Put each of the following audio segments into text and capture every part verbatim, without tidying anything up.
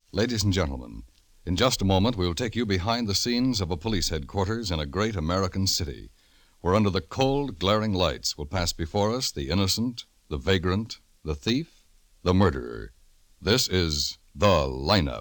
Ladies and gentlemen, in just a moment we will take you behind the scenes of a police headquarters in a great American city, where under the cold, glaring lights will pass before us the innocent, the vagrant, the thief, the murderer. This is The Lineup.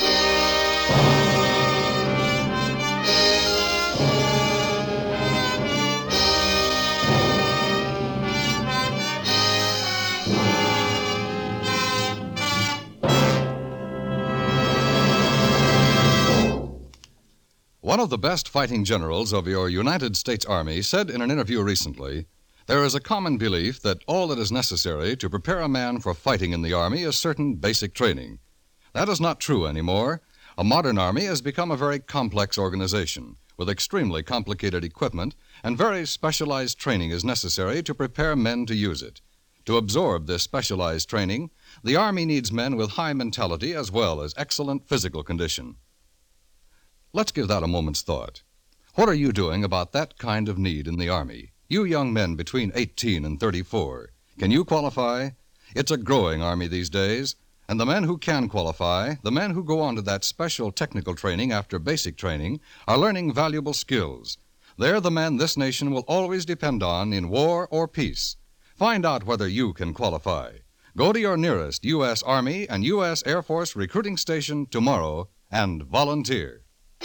One of the best fighting generals of your United States Army said in an interview recently, "There is a common belief that all that is necessary to prepare a man for fighting in the Army is certain basic training. That is not true anymore. A modern Army has become a very complex organization, with extremely complicated equipment, and very specialized training is necessary to prepare men to use it. To absorb this specialized training, the Army needs men with high mentality as well as excellent physical condition." Let's give that a moment's thought. What are you doing about that kind of need in the Army? You young men between eighteen and thirty-four. Can you qualify? It's a growing Army these days, and the men who can qualify, the men who go on to that special technical training after basic training, are learning valuable skills. They're the men this nation will always depend on in war or peace. Find out whether you can qualify. Go to your nearest U S Army and U S Air Force recruiting station tomorrow and volunteer.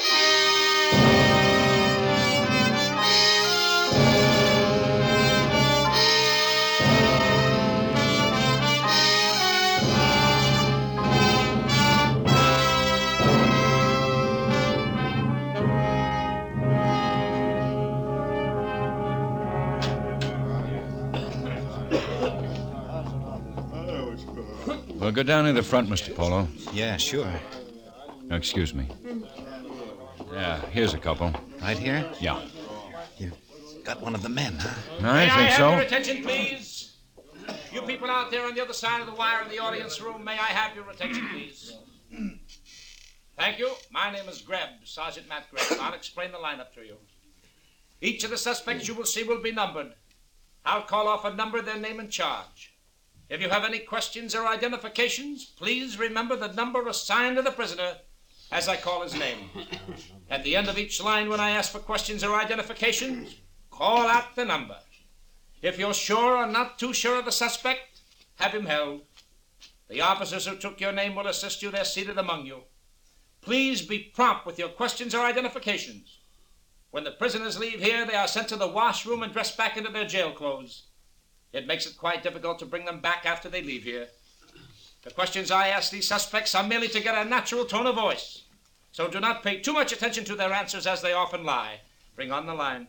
Well, go down in the front, Mister Polo. Yeah, sure. Oh, excuse me. Yeah, here's a couple. Right here? Yeah. You got one of the men, huh? I May think I have so. your attention, please? You people out there on the other side of the wire in the audience room, may I have your attention, please? Thank you. My name is Greb, Sergeant Matt Greb. I'll explain the lineup to you. Each of the suspects you will see will be numbered. I'll call off a number, their name and charge. If you have any questions or identifications, please remember the number assigned to the prisoner as I call his name. At the end of each line, when I ask for questions or identifications, call out the number. If you're sure or not too sure of the suspect, have him held. The officers who took your name will assist you. They're seated among you. Please be prompt with your questions or identifications. When the prisoners leave here, they are sent to the washroom and dressed back into their jail clothes. It makes it quite difficult to bring them back after they leave here. The questions I ask these suspects are merely to get a natural tone of voice. So do not pay too much attention to their answers, as they often lie. Bring on the line.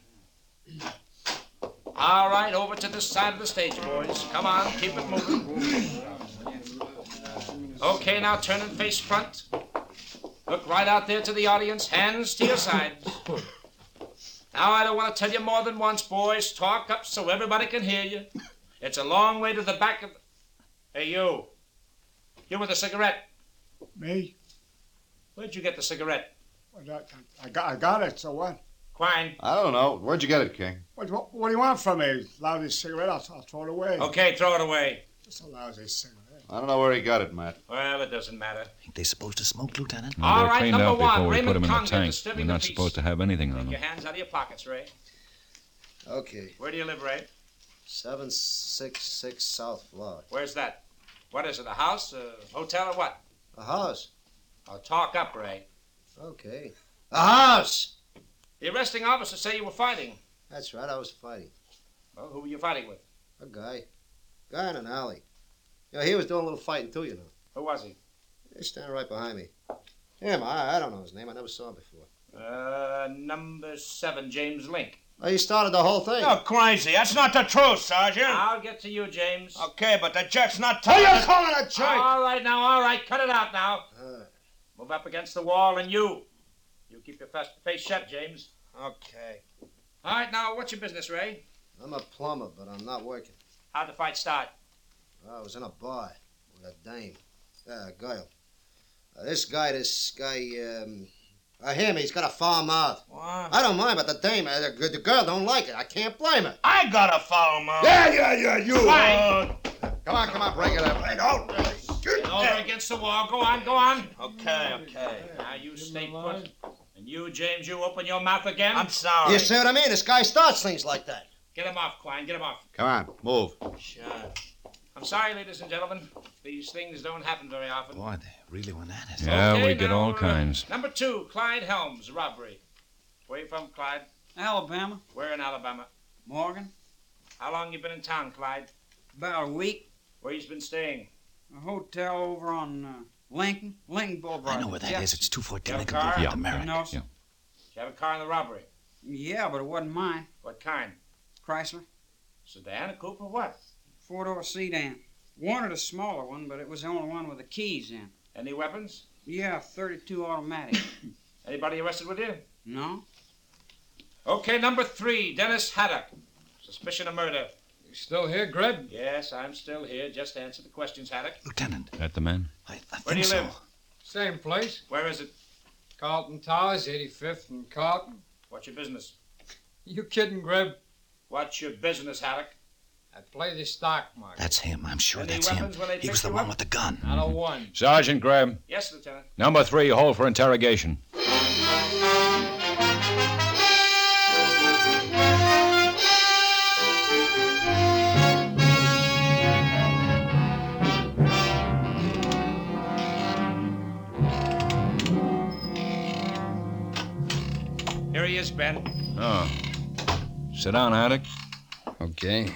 All right, over to this side of the stage, boys. Come on, keep it moving. Okay, now turn and face front. Look right out there to the audience, hands to your sides. Now, I don't want to tell you more than once, boys. Talk up so everybody can hear you. It's a long way to the back of... Hey, you. You with a cigarette. Me? Where'd you get the cigarette? Well, I, I, got, I got it, so what? Quine. I don't know. Where'd you get it, King? What, what, what do you want from me? Lousy cigarette? I'll, I'll throw it away. Okay, throw it away. It's a lousy cigarette. I don't know where he got it, Matt. Well, it doesn't matter. Ain't they supposed to smoke, Lieutenant? Well, All they're right, cleaned number out before one, we Raymond put them in the Congan, tank. disturbing We're not the peace. supposed to have anything on Take them. your hands out of your pockets, Ray. Okay. Where do you live, Ray? seven six six South Flood. Where's that? What is it, a house, a hotel, or what? A house. Oh, talk up, Ray. Okay. A house! The arresting officers say you were fighting. That's right, I was fighting. Well, who were you fighting with? A guy. Guy in an alley. You know, he was doing a little fighting too, you know. Who was he? He's standing right behind me. Him, I, I don't know his name. I never saw him before. Uh, number seven, James Link. Oh, he started the whole thing. You're crazy. That's not the truth, Sergeant. I'll get to you, James. Okay, but the jerk's not Who telling you us. calling a jerk? All right, now, all right. Cut it out now. Uh, Move up against the wall, and you. You keep your face face shut, James. Okay. All right, now, what's your business, Ray? I'm a plumber, but I'm not working. How'd the fight start? I was in a bar with a dame. Uh, a girl. Uh, this guy, this guy, um... Uh, him, he's got a foul mouth. What? I don't mind, but the dame, uh, the, the girl don't like it. I can't blame her. I got a foul mouth. Yeah, yeah, yeah, you. Fine. Come on, come on, break it up. Hey, don't. Shoot. over against the wall. Go on, go on. Okay, okay. Now you stay put. And you, James, you open your mouth again. I'm sorry. You see what I mean? This guy starts things like that. Get him off, Klein. Get him off. Come on, move. Sure. I'm sorry, ladies and gentlemen. These things don't happen very often. Boy, they really went at it. Yeah, Okay, we get now, all uh, kinds. Number two, Clyde Helms, robbery. Where you from, Clyde? Alabama, Where in Alabama? Morgan. How long you been in town, Clyde? About a week. Where you been staying? A hotel over on uh, Lincoln, Lincoln Boulevard. I know where that yeah. is. It's two fourteen Your Lincoln car? Boulevard, Yeah. America. No, sir. Yeah. Did you have a car in the robbery? Yeah, but it wasn't mine. What kind? Chrysler. Sedan, a coupe, or what? Four-door sedan. Wanted a smaller one, but it was the only one with the keys in. Any weapons? Yeah, thirty-two automatic. Anybody arrested with you? No? Okay, number three, Dennis Haddock. Suspicion of murder. You still here, Greb? Yes, I'm still here. Just answer the questions, Haddock. Lieutenant, That the man? I, I Where do think you so. live? Same place. Where is it? Carlton Towers, eighty-fifth and Carlton. What's your business? You kidding, Greb? What's your business, Haddock? I play the stock market. That's him. I'm sure Any that's him. weapons when they He picked was the you one up? with the gun. Not a one. Sergeant Greb. Yes, Lieutenant. Number three, hold for interrogation. Here he is, Ben. Oh. Sit down, Haddock. Okay.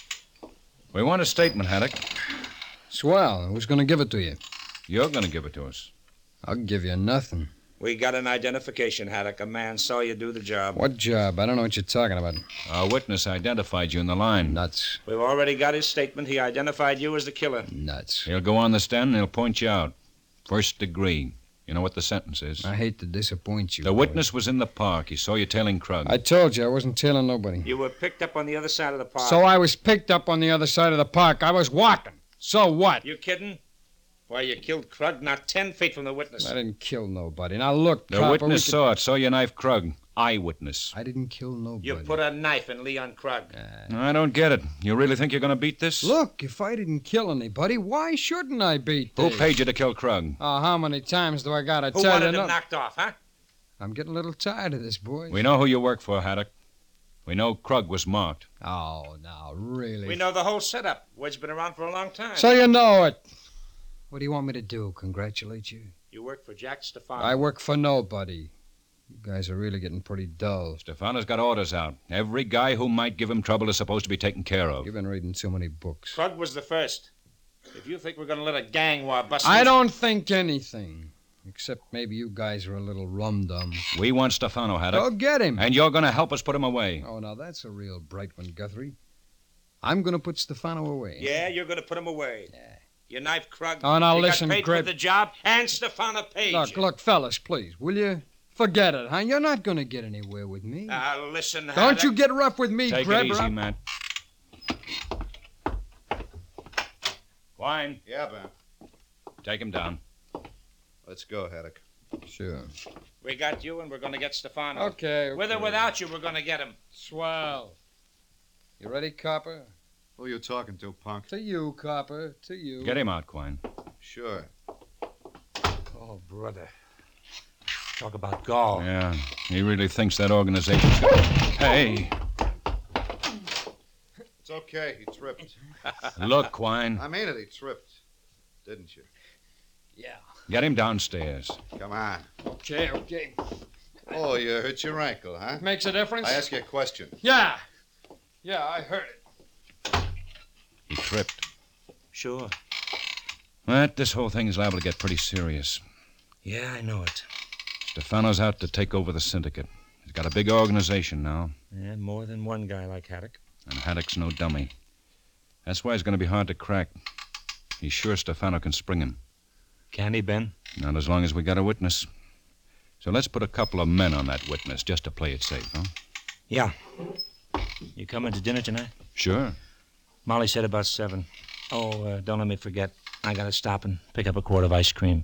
We want a statement, Haddock. Swell. Who's going to give it to you? You're going to give it to us. I'll give you nothing. We got an identification, Haddock. A man saw you do the job. What job? I don't know what you're talking about. Our witness identified you in the line. Nuts. We've already got his statement. He identified you as the killer. Nuts. He'll go on the stand and he'll point you out. First degree. You know what the sentence is? I hate to disappoint you. The boy. witness was in the park. He saw you tailing Krug. I told you I wasn't tailing nobody. You were picked up on the other side of the park. So I was picked up on the other side of the park. I was walking. So what? You kidding? Why, you killed Krug not ten feet from the witness. I didn't kill nobody. Now look, The copper, witness we could- saw it. Saw you knife Krug. Eyewitness. I didn't kill nobody. You put a knife in Leon Krug. I don't get it. You really think you're going to beat this? Look, if I didn't kill anybody, why shouldn't I beat Who this? paid you to kill Krug? Oh, how many times do I gotta Who tell wanted you? him no- knocked off, huh? I'm getting a little tired of this, boys. We know who you work for, Haddock. We know Krug was marked. Oh, now, really? We know the whole setup. Word's been around for a long time. So you know it. What do you want me to do? Congratulate you? You work for Jack Stefano. I work for nobody. You guys are really getting pretty dull. Stefano's got orders out. Every guy who might give him trouble is supposed to be taken care of. You've been reading too many books. Krug was the first. If you think we're going to let a gang war bust I loose- don't think anything. Except maybe you guys are a little rum-dum. We want Stefano, Haddock. Go get him. And you're going to help us put him away. Oh, now that's a real bright one, Guthrie. I'm going to put Stefano away. Yeah, you're going to put him away. Yeah. You knife Krug. Oh, now you listen, got paid Greg. for the job, and Stefano paid Look, you. look, fellas, please, will you? Forget it, huh? You're not going to get anywhere with me. Now, listen, Don't Haddock. you get rough with me, Take Greb. it or easy, I'll- Matt. Wine. Yeah, Ben. Take him down. Let's go, Haddock. Sure. We got you, and we're going to get Stefano. Okay, With or okay. without you, we're going to get him. Swell. You ready, Copper? Who are you talking to, punk? To you, Copper. To you. Get him out, Quine. Sure. Oh, brother. Talk about gall. Yeah, he really thinks that organization's... Hey, It's okay. He tripped. look, Quine. I mean it. He tripped. Didn't you? Yeah. Get him downstairs. Come on. Okay, okay. Oh, you hurt your ankle, huh? Makes a difference? I ask you a question. Yeah. Yeah, I heard it. He tripped. Sure. But this whole thing is liable to get pretty serious. Yeah, I know it. Stefano's out to take over the syndicate. He's got a big organization now, And more than one guy like Haddock. and Haddock's no dummy. That's why it's going to be hard to crack. He's sure Stefano can spring him. Can he, Ben? Not as long as we got a witness. So let's put a couple of men on that witness just to play it safe, huh? Yeah. You coming to dinner tonight? Sure. Molly said about seven. Oh, uh, don't let me forget. I gotta stop and pick up a quart of ice cream.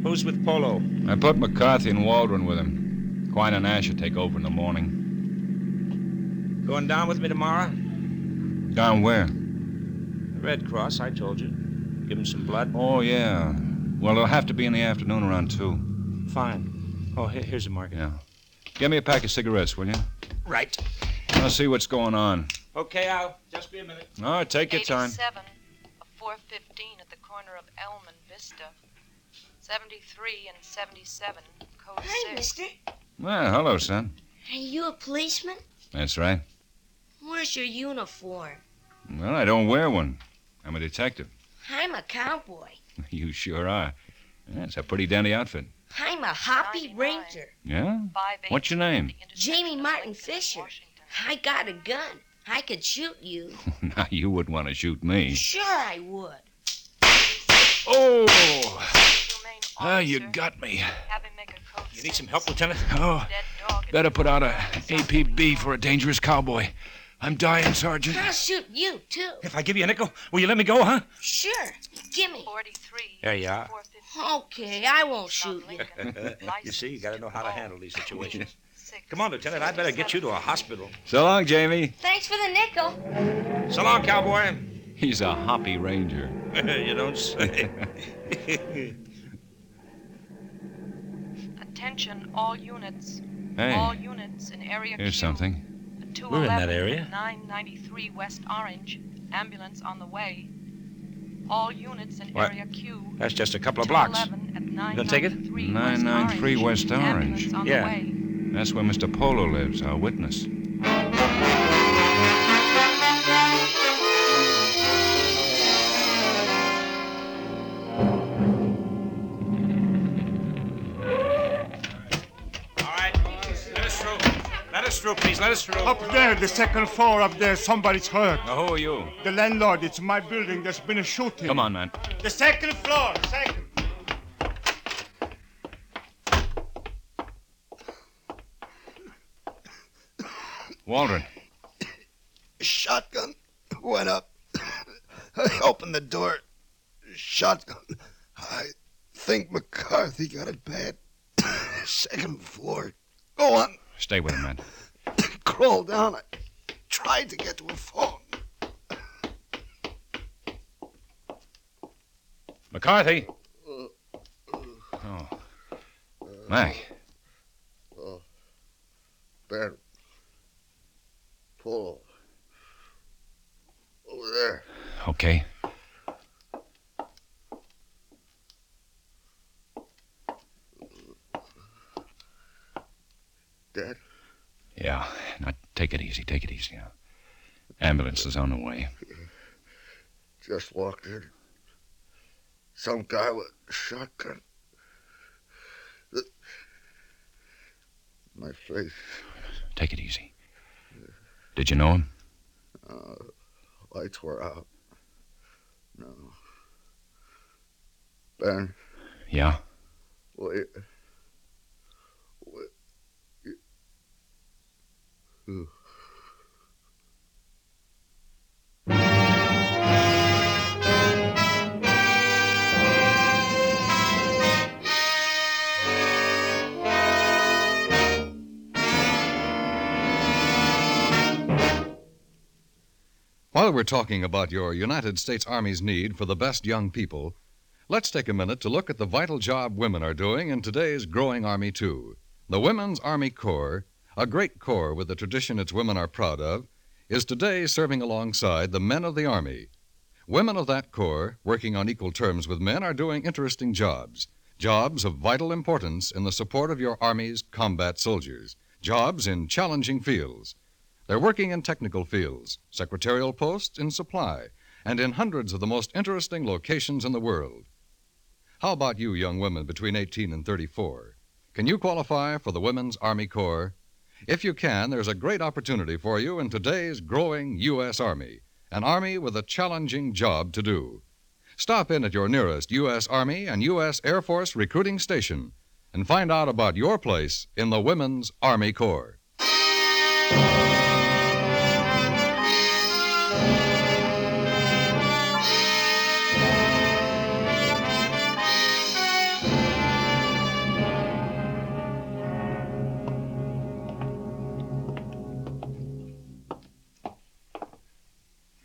Who's with Polo? I put McCarthy and Waldron with him. Quine and Ash will take over in the morning. Going down with me tomorrow? Down where? The Red Cross, I told you. Give him some blood. Oh, yeah. Well, it'll have to be in the afternoon around two. Fine. Oh, here, here's a market. Yeah. Give me a pack of cigarettes, will you? Right. I'll see what's going on. Okay, Al. Just be a minute. All right, take your time. eighty-seven, a four fifteen at the corner of Elm and Vista. seventy-three and seventy-seven, code Hi, six. mister. Well, hello, son. Are you a policeman? That's right. Where's your uniform? Well, I don't wear one. I'm a detective. I'm a cowboy. You sure are. That's a pretty dandy outfit. I'm a Hoppy Ranger. Yeah? What's your name? Jamie Martin Fisher. I got a gun. I could shoot you. Now, you wouldn't want to shoot me. Sure I would. Oh! Ah, you got me. You need some help, Lieutenant? Oh, better put out a A P B for a dangerous cowboy. I'm dying, Sergeant. I'll shoot you, too. If I give you a nickel, will you let me go, huh? Sure. Gimme. There you are. Okay, I won't shoot you. You see, you got to know how to handle these situations. Come on, Lieutenant. I better get you to a hospital. So long, Jamie. Thanks for the nickel. So long, cowboy. He's a Hoppy Ranger. You don't say. Attention, all units. Hey. All units in area Here's Q. something. We're in that area. nine ninety-three West Orange. Ambulance on the way. All units in What? area Q. That's just a couple of blocks. At You gonna take it? nine ninety-three West Orange. Ambulance on Yeah. the way. That's where Mister Polo lives, our witness. Let us through, please. Let us through. Up there, the second floor up there, somebody's hurt. Now, who are you? The landlord, it's my building. There's been a shooting. Come on, man. The second floor, second. Waldron. Shotgun went up. I opened the door. Shotgun. I think McCarthy got it bad. Second floor. Go on. Stay with him, man. Crawl down. I tried to get to a phone. McCarthy. Oh. Mac. Oh. Ben. Pull. Over there. Okay. Dead? Yeah. Now, take it easy. Take it easy. Now. Ambulance is on the way. Just walked in. Some guy with a shotgun. The... My face. Take it easy. Did you know him? Uh, lights were out. No. Ben. Yeah? Wait. Wait. You... Ooh. While we're talking about your United States Army's need for the best young people, let's take a minute to look at the vital job women are doing in today's growing Army, too. The Women's Army Corps, a great corps with a tradition its women are proud of, is today serving alongside the men of the Army. Women of that corps, working on equal terms with men, are doing interesting jobs, jobs of vital importance in the support of your Army's combat soldiers, jobs in challenging fields. They're working in technical fields, secretarial posts, in supply, and in hundreds of the most interesting locations in the world. How about you, young women between eighteen and thirty-four? Can you qualify for the Women's Army Corps? If you can, there's a great opportunity for you in today's growing U S. Army, an Army with a challenging job to do. Stop in at your nearest U S. Army and U S. Air Force recruiting station and find out about your place in the Women's Army Corps.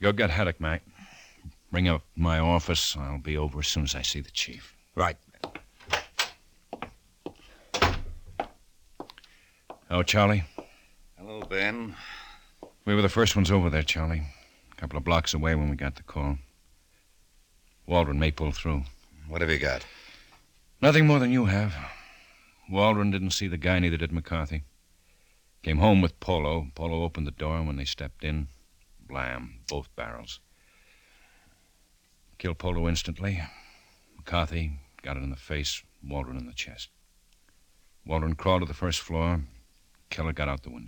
Go get Haddock, Mac. Bring up my office. I'll be over as soon as I see the chief. Right. Oh, Charlie? Hello, Ben. We were the first ones over there, Charlie. A couple of blocks away when we got the call. Waldron may pull through. What have you got? Nothing more than you have. Waldron didn't see the guy, neither did McCarthy. Came home with Polo. Polo opened the door, and when they stepped in, blam, both barrels. Killed Polo instantly. McCarthy got it in the face, Waldron in the chest. Waldron crawled to the first floor. Keller got out the window.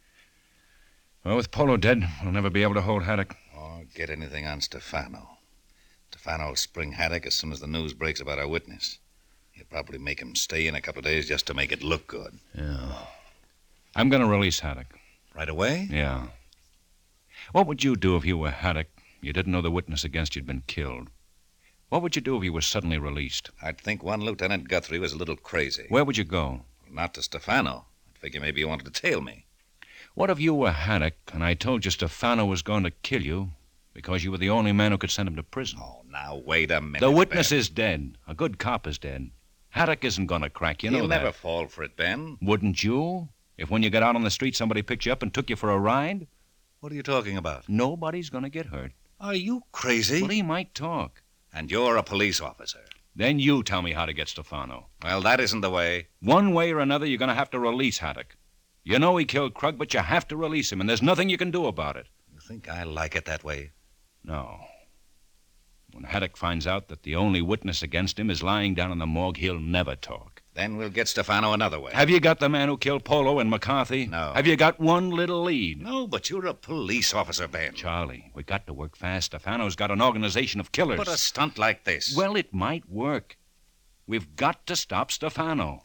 Well, with Polo dead, we'll never be able to hold Haddock. Or get anything on Stefano. Stefano will spring Haddock as soon as the news breaks about our witness. He'll probably make him stay in a couple of days just to make it look good. Yeah. I'm going to release Haddock. Right away? Yeah. What would you do if you were Haddock? You didn't know the witness against you'd been killed. What would you do if you were suddenly released? I'd think one Lieutenant Guthrie was a little crazy. Where would you go? Not to Stefano. I'd figure maybe he wanted to tail me. What if you were Haddock and I told you Stefano was going to kill you because you were the only man who could send him to prison? Oh, now, wait a minute, The witness Ben. is dead. A good cop is dead. Haddock isn't going to crack, you know He'll that. never fall for it, Ben. Wouldn't you? If when you got out on the street somebody picked you up and took you for a ride? What are you talking about? Nobody's going to get hurt. Are you crazy? Well, he might talk. And you're a police officer. Then you tell me how to get Stefano. Well, that isn't the way. One way or another, you're going to have to release Haddock. You know he killed Krug, but you have to release him, and there's nothing you can do about it. You think I like it that way? No. When Haddock finds out that the only witness against him is lying down in the morgue, he'll never talk. Then we'll get Stefano another way. Have you got the man who killed Polo and McCarthy? No. Have you got one little lead? No, but you're a police officer, Ben. Charlie, we got to work fast. Stefano's got an organization of killers. But a stunt like this. Well, it might work. We've got to stop Stefano.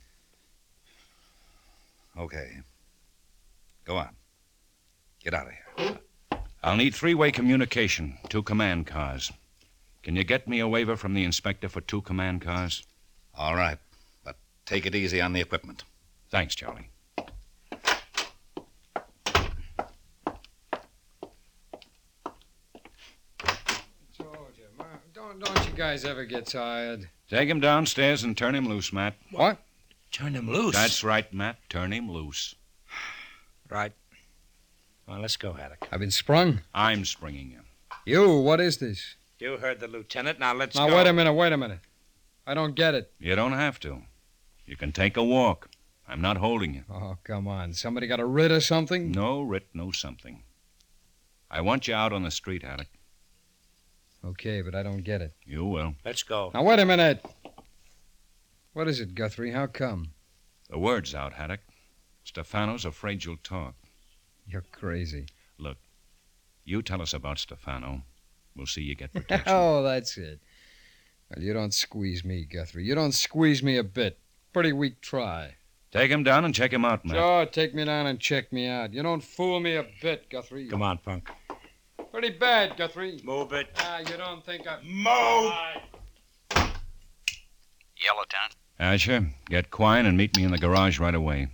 Okay. Go on. Get out of here. I'll need three-way communication, two command cars. Can you get me a waiver from the inspector for two command cars? All right. But take it easy on the equipment. Thanks, Charlie. Told you, Ma. Don't, don't you guys ever get tired? Take him downstairs and turn him loose, Matt. What? Turn him loose. That's right, Matt. Turn him loose. Right. Well, let's go, Haddock. I've been sprung. I'm springing you. You, what is this? You heard the lieutenant. Now let's Now, go. wait a minute, wait a minute. I don't get it. You don't have to. You can take a walk. I'm not holding you. Oh, come on. Somebody got a writ or something? No writ, no something. I want you out on the street, Haddock. Okay, but I don't get it. You will. Let's go. Now, wait a minute. What is it, Guthrie? How come? The word's out, Haddock. Stefano's afraid you'll talk. You're crazy. Look, you tell us about Stefano. We'll see you get protection. Oh, that's it. Well, you don't squeeze me, Guthrie. You don't squeeze me a bit. Pretty weak try. Take him down and check him out, Matt. Sure, take me down and check me out. You don't fool me a bit, Guthrie. Come on, Punk. Pretty bad, Guthrie. Move it. Ah, you don't think I... Move! Yeah, Lieutenant. Asher, get Quine and meet me in the garage right away.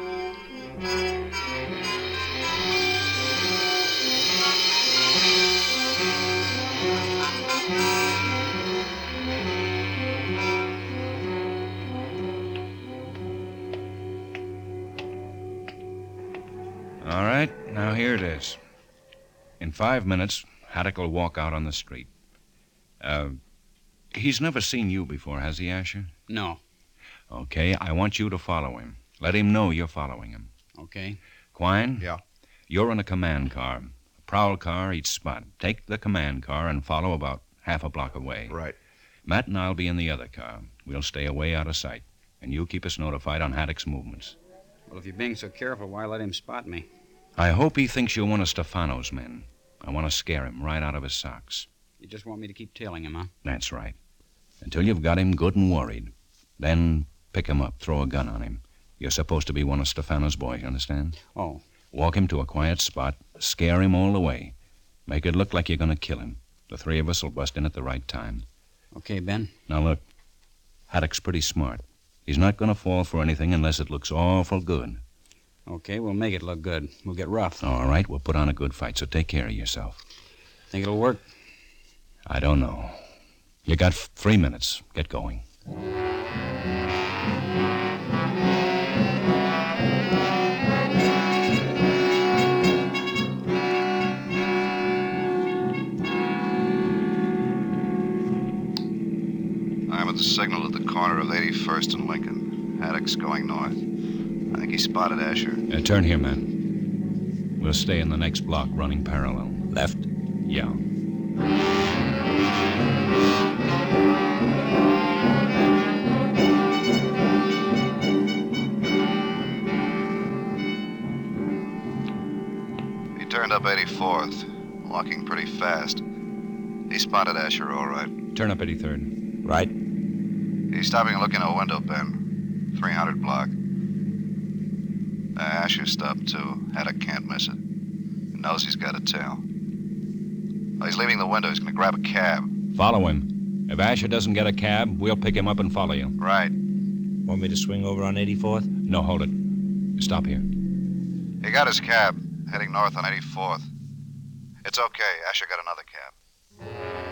All right, now here it is. In five minutes, Haddock will walk out on the street. Uh, he's never seen you before, has he, Asher? No. Okay, I want you to follow him. Let him know you're following him. Okay. Quine? Yeah? You're in a command car. A prowl car each spot. Take the command car and follow about half a block away. Right. Matt and I'll be in the other car. We'll stay away out of sight. And you keep us notified on Haddock's movements. Well, if you're being so careful, why let him spot me? I hope he thinks you're one of Stefano's men. I want to scare him right out of his socks. You just want me to keep tailing him, huh? That's right. Until you've got him good and worried. Then pick him up, throw a gun on him. You're supposed to be one of Stefano's boys, you understand? Oh. Walk him to a quiet spot, scare him all the way. Make it look like you're going to kill him. The three of us will bust in at the right time. Okay, Ben. Now look, Haddock's pretty smart. He's not going to fall for anything unless it looks awful good. Okay, we'll make it look good. We'll get rough. All right, we'll put on a good fight, so take care of yourself. Think it'll work? I don't know. You got f- three minutes. Get going. I'm at the signal at the corner of eighty-first and Lincoln. Haddock's going north. I think he spotted Asher. Uh, turn here, man. We'll stay in the next block, running parallel. Left? Yeah. He turned up eighty-fourth, walking pretty fast. He spotted Asher all right. Turn up eighty-third. Right. He's stopping and looking in a window, Ben. three hundred block. Uh, Asher stopped, too. Haddock can't miss it. He knows he's got a tail. Oh, he's leaving the window. He's going to grab a cab. Follow him. If Asher doesn't get a cab, we'll pick him up and follow you. Right. Want me to swing over on eighty-fourth? No, hold it. Stop here. He got his cab, heading north on eighty-fourth. It's okay. Asher got another cab.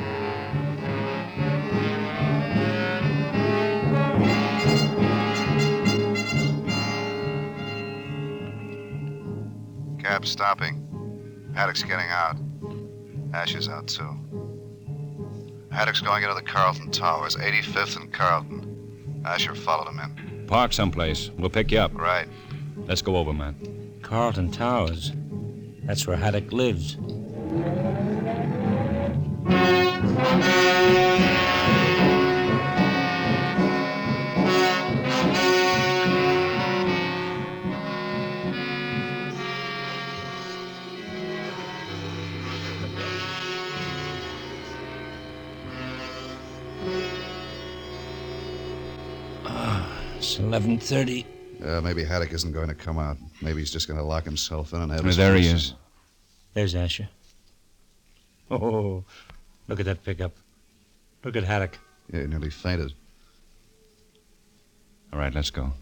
Cab's stopping. Haddock's getting out. Asher's out, too. Haddock's going into the Carlton Towers, eighty-fifth and Carlton. Asher followed him in. Park someplace. We'll pick you up. Right. Let's go over, man. Carlton Towers. That's where Haddock lives. It's eleven thirty. Uh, maybe Haddock isn't going to come out. Maybe he's just going to lock himself in and have Oh, his... there he face is. There's Asher. Oh, look at that pickup. Look at Haddock. in. Yeah, he nearly fainted. All right, let's go.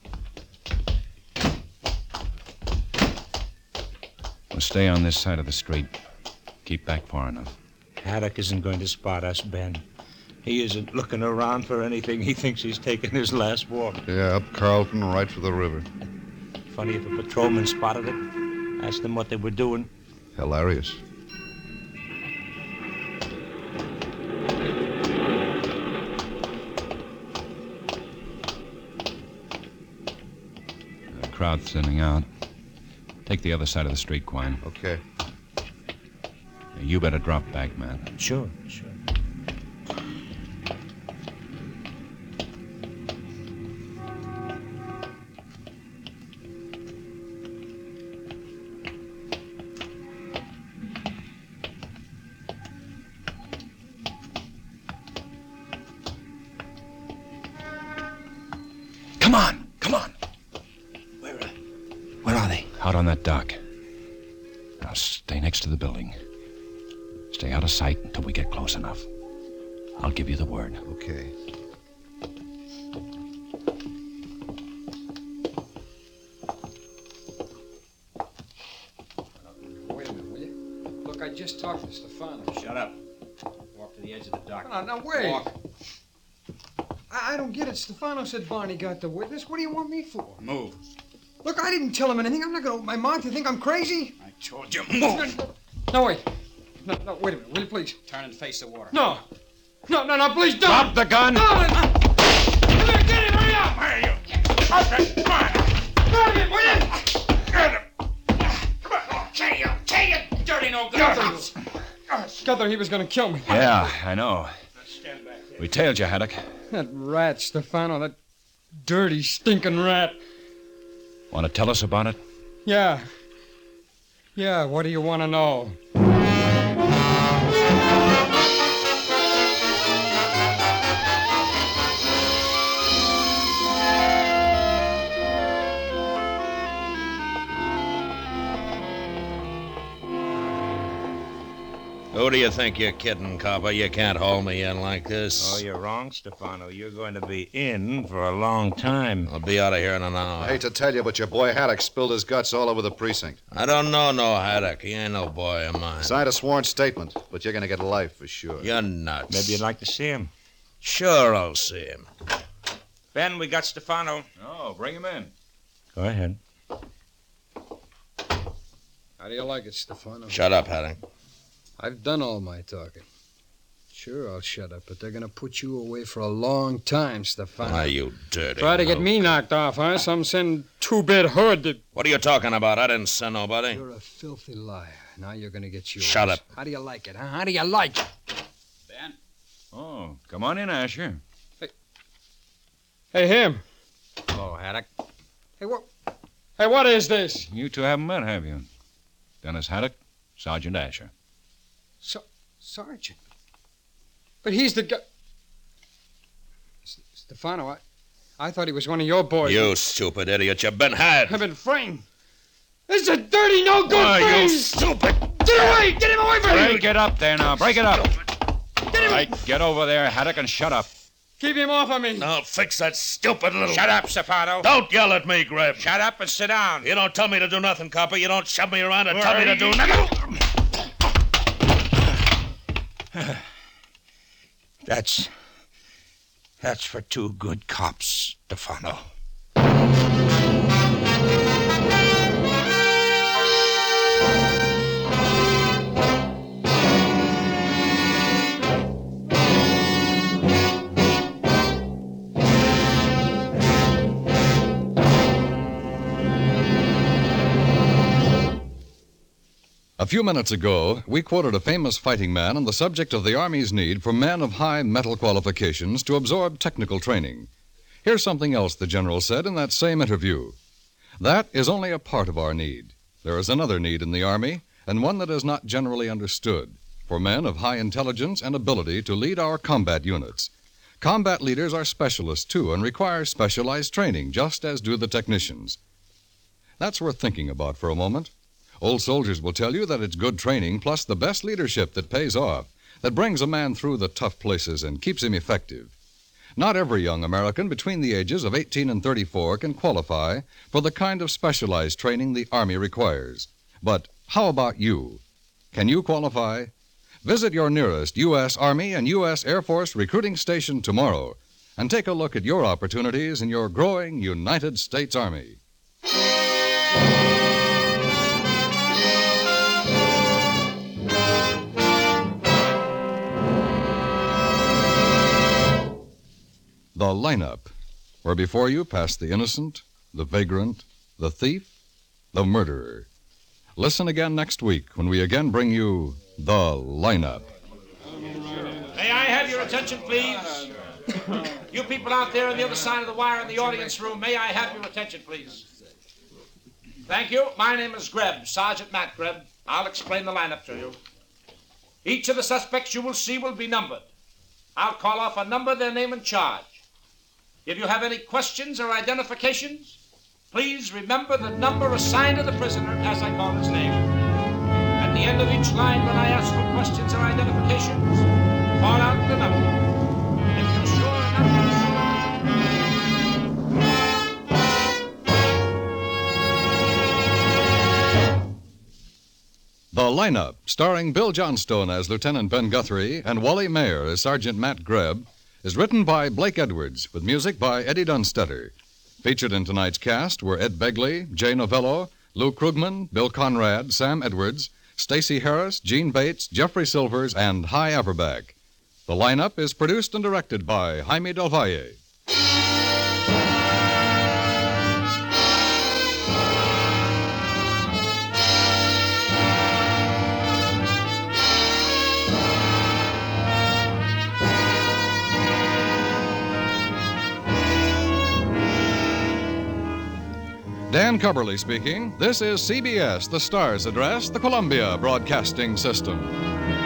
We'll stay on this side of the street. Keep back far enough. Haddock isn't going to spot us, Ben. He isn't looking around for anything. He thinks he's taking his last walk. Yeah, up Carlton, right for the river. Funny if a patrolman spotted it. Asked them what they were doing. Hilarious. The crowd's thinning out. Take the other side of the street, Quine. Okay. You better drop back, man. Sure, sure. Come on, come on. Where, uh, where are they? Out on that dock. Now stay next to the building. Stay out of sight until we get close enough. I'll give you the word. Okay. Wait a minute, will you? Look, I just talked to Stefano. Shut up. Walk to the edge of the dock. No, no, wait. Walk. I, I don't get it. Stefano said Barney got the witness. What do you want me for? Move. Look, I didn't tell him anything. I'm not going to open my mouth. You think I'm crazy? I told you, move. No, wait. No, no, wait a minute. Will you please? Turn and face the water. No. No, no, no, please don't. Drop the gun. No, no, no. Come here, get him, hurry up. Where are you? Drop it. Come on. Grab him, will you? Get him. Come on. Okay, okay, you dirty no good. Scuther, he was going to kill me. Yeah, I know. Stand back there. We tailed you, Haddock. That rat, Stefano, that dirty, stinking rat. Want to tell us about it? Yeah. Yeah, what do you want to know? Who do you think you're kidding, copper? You can't haul me in like this. Oh, you're wrong, Stefano. You're going to be in for a long time. I'll be out of here in an hour. I hate to tell you, but your boy Haddock spilled his guts all over the precinct. I don't know no Haddock. He ain't no boy of mine. Signed a sworn statement, but you're going to get life for sure. You're nuts. Maybe you'd like to see him. Sure, I'll see him. Ben, we got Stefano. Oh, bring him in. Go ahead. How do you like it, Stefano? Shut up, Haddock. I've done all my talking. Sure, I'll shut up, but they're going to put you away for a long time, Stefano. Why, you dirty. Try to get me knocked off, huh? Some send two-bit hood to... What are you talking about? I didn't send nobody. You're a filthy liar. Now you're going to get yours. Shut up. How do you like it, huh? How do you like it? Ben? Oh, come on in, Asher. Hey, him. Hello, Haddock. Hey, what... Hey, what is this? You two haven't met, have you? Dennis Haddock, Sergeant Asher. So, Sergeant. But he's the guy... S- Stefano, I, I thought he was one of your boys. You stupid idiot. You've been had. I've been framed. This is a dirty, no-good Why, frame. you stupid... Get away! Get him away from me! Break it up there now. Break it up. Get him... All right, get over there, Haddock, and shut up. Keep him off of me. I'll fix that stupid little... Shut up, Stefano. Don't yell at me, Greb. Shut up and sit down. You don't tell me to do nothing, copper. You don't shove me around and tell me to do nothing. That's... That's for two good cops, Stefano. A few minutes ago, we quoted a famous fighting man on the subject of the Army's need for men of high mental qualifications to absorb technical training. Here's something else the General said in that same interview. That is only a part of our need. There is another need in the Army, and one that is not generally understood, for men of high intelligence and ability to lead our combat units. Combat leaders are specialists, too, and require specialized training, just as do the technicians. That's worth thinking about for a moment. Old soldiers will tell you that it's good training plus the best leadership that pays off, that brings a man through the tough places and keeps him effective. Not every young American between the ages of eighteen and thirty-four can qualify for the kind of specialized training the Army requires. But how about you? Can you qualify? Visit your nearest U S. Army and U S. Air Force recruiting station tomorrow and take a look at your opportunities in your growing United States Army. The Lineup, where before you pass the innocent, the vagrant, the thief, the murderer. Listen again next week when we again bring you The Lineup. May I have your attention, please? You people out there on the other side of the wire in the audience room, may I have your attention, please? Thank you. My name is Greb, Sergeant Matt Greb. I'll explain the lineup to you. Each of the suspects you will see will be numbered. I'll call off a number, their name, and charge. If you have any questions or identifications, please remember the number assigned to the prisoner as I call his name. At the end of each line, when I ask for questions or identifications, call out the number. If you're sure enough, The Lineup, starring Bill Johnstone as Lieutenant Ben Guthrie and Wally Mayer as Sergeant Matt Greb, is written by Blake Edwards with music by Eddie Dunstetter. Featured in tonight's cast were Ed Begley, Jay Novello, Lou Krugman, Bill Conrad, Sam Edwards, Stacey Harris, Gene Bates, Jeffrey Silvers, and Hy Averback. The Lineup is produced and directed by Jaime Del Valle. Dan Cubberly speaking. This is C B S, the Star's Address, the Columbia Broadcasting System.